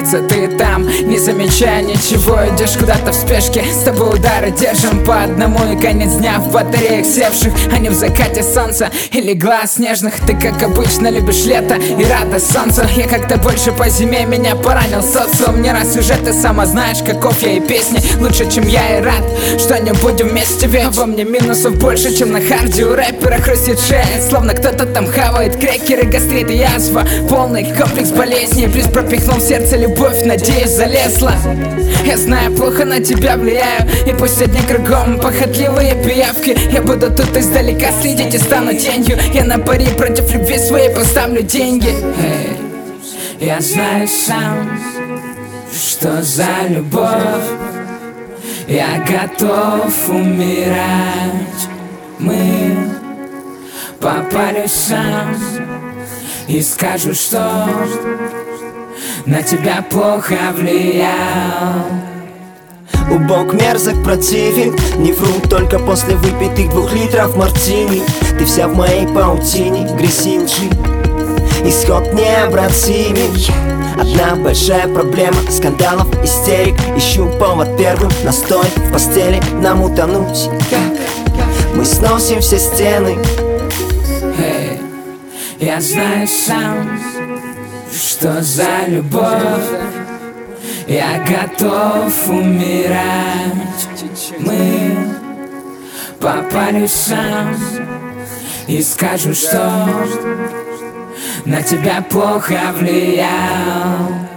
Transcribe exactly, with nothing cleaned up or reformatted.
сердце, ты там, не замечая ничего, идешь куда-то в спешке. С тобой удары держим по одному, и конец дня в батареях севших, а не в закате солнца или глаз снежных. Ты, как обычно, любишь лето и рада солнцу. Я как-то больше по зиме, меня поранил социум. Не раз уже ты сама знаешь, каков я и песни лучше, чем я, и рад, что не будем вместе вечно. Во мне минусов больше, чем на харде. У рэпера хрустит шея, словно кто-то там хавает крекеры, гастрит и язва, полный комплекс болезней. Плюс пропихнул в сердце любовь, надеюсь, залезла. Я знаю, плохо на тебя влияю, и пусть одни кругом похотливые пиявки, я буду тут издалека следить и стану тенью. Я на пари против любви своей поставлю деньги. Hey, я знаю сам, что за любовь я готов умирать. Мы попались сам и скажу, что на тебя плохо влиял. Убог, мерзок, противен, не вру, только после выпитых двух литров мартини. Ты вся в моей паутине, грязи лжи, исход необратимый. Одна большая проблема, скандалов, истерик. Ищу повод первым, настой в постели, нам утонуть. Мы сносим все стены. Hey, я знаю сам, что за любовь я готов умирать. Мы попались сам и скажу, что на тебя плохо влиял.